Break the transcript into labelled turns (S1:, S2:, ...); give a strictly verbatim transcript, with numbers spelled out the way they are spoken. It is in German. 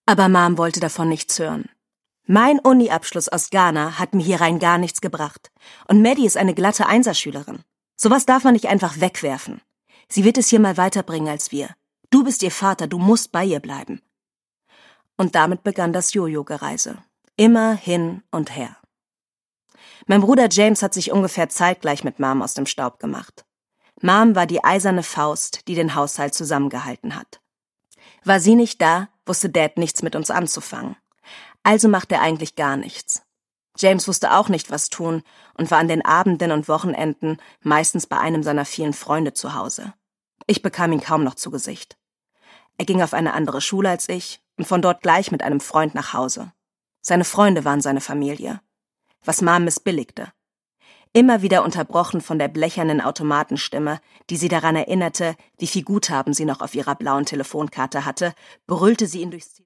S1: Aber Mom wollte davon nichts hören. Mein Uni-Abschluss aus Ghana hat mir hier rein gar nichts gebracht. Und Maddie ist eine glatte Einserschülerin. Sowas darf man nicht einfach wegwerfen. Sie wird es hier mal weiterbringen als wir. Du bist ihr Vater, du musst bei ihr bleiben. Und damit begann das Jojo-Gereise. Immer hin und her. Mein Bruder James hat sich ungefähr zeitgleich mit Mom aus dem Staub gemacht. Mom war die eiserne Faust, die den Haushalt zusammengehalten hat. War sie nicht da, wusste Dad nichts mit uns anzufangen. Also machte er eigentlich gar nichts. James wusste auch nicht, was tun und war an den Abenden und Wochenenden meistens bei einem seiner vielen Freunde zu Hause. Ich bekam ihn kaum noch zu Gesicht. Er ging auf eine andere Schule als ich und von dort gleich mit einem Freund nach Hause. Seine Freunde waren seine Familie. Was Mom missbilligte. Immer wieder unterbrochen von der blechernen Automatenstimme, die sie daran erinnerte, wie viel Guthaben sie noch auf ihrer blauen Telefonkarte hatte, brüllte sie ihn durchs Ziel.